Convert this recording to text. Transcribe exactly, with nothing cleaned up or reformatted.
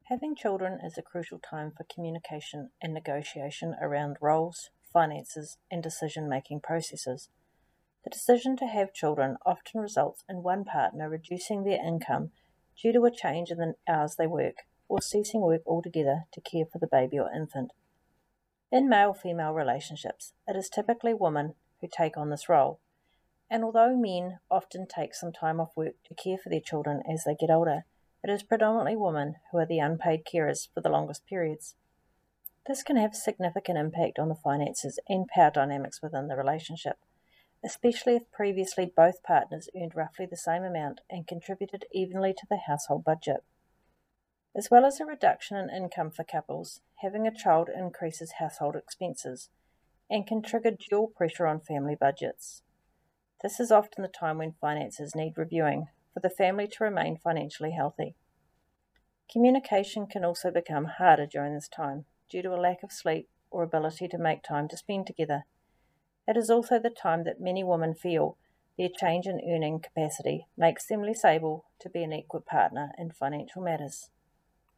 Having children is a crucial time for communication and negotiation around roles, finances, and decision making processes. The decision to have children often results in one partner reducing their income due to a change in the hours they work, or ceasing work altogether to care for the baby or infant. In male female relationships, it is typically women who take on this role, and although men often take some time off work to care for their children as they get older, it is predominantly women who are the unpaid carers for the longest periods. This can have a significant impact on the finances and power dynamics within the relationship, especially if previously both partners earned roughly the same amount and contributed evenly to the household budget. As well as a reduction in income for couples, having a child increases household expenses and can trigger dual pressure on family budgets. This is often the time when finances need reviewing for the family to remain financially healthy. Communication can also become harder during this time due to a lack of sleep or ability to make time to spend together. It is also the time that many women feel their change in earning capacity makes them less able to be an equal partner in financial matters.